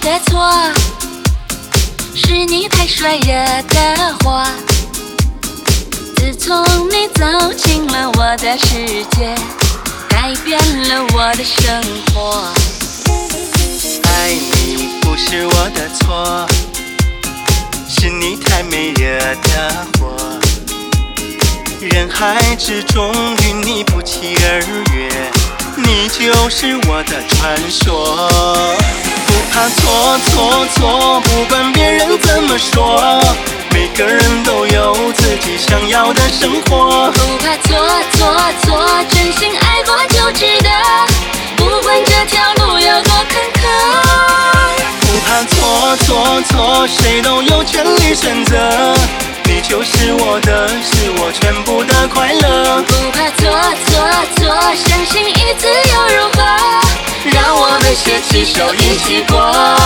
的错，是你太帅惹的祸。自从你走进了我的世界，改变了我的生活。 爱你不是我的错，是你太美惹的祸。人海之中与你不期而遇，你就是我的传说。不怕错错错，不管别人怎么说，每个人都有自己想要的生活。 不怕错错错，真心爱过就值得，不管这条路有多坎坷。 不怕错错错，谁都有权利选择，你就是我的，是我全部的快乐。 不怕错错错，相信一次又如何？让我们携起手一起过。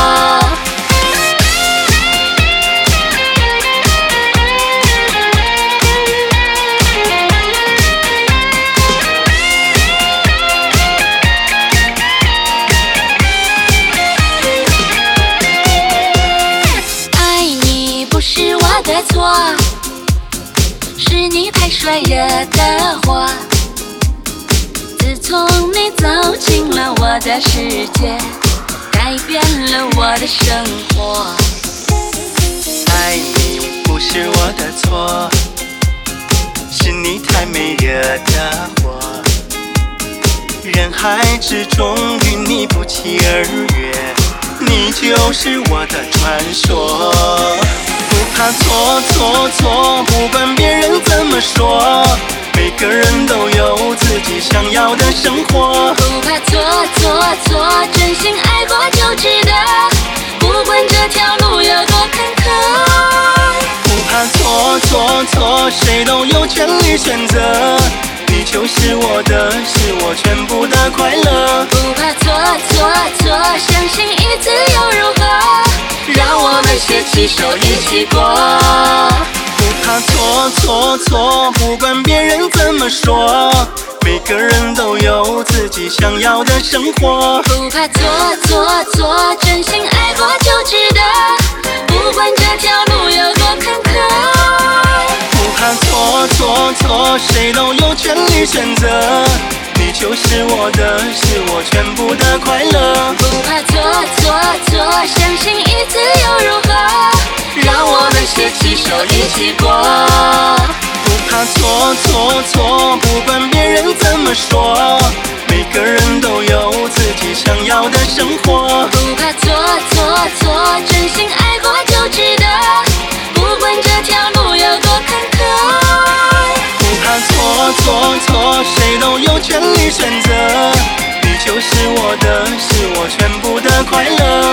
爱你不是我的错，是你太帅惹的祸。自从你走进了我的世界，改变了我的生活。 爱你不是我的错，是你太美惹的祸。人海之中与你不期而遇，你就是我的传说。不怕错错错，不管别人怎么说，每个人都有自己想要的生活。 不怕错错错，真心爱过就值得，不管这条路有多坎坷。 不怕错错错，谁都有权利选择，你就是我的，是我全部的快乐。 不怕错错错，相信一次又如何？让我们携起手一起过。 不怕错错错，不管别人怎么说，每个人都有自己想要的生活。 不怕错错错，真心爱过就值得，不管这条路有多坎坷。 不怕错错错，谁都有权利选择，你就是我的，是我全部的快乐。 不怕错错错，相信一次又如何？让我们携起手一起过。 不怕错错错，不管别人怎么说，每个人都有自己想要的生活。 不怕错错错，真心爱过就值得，不管这条路有多坎坷。 不怕错错错，谁都有权利选择，你就是我的，是我全部的快乐。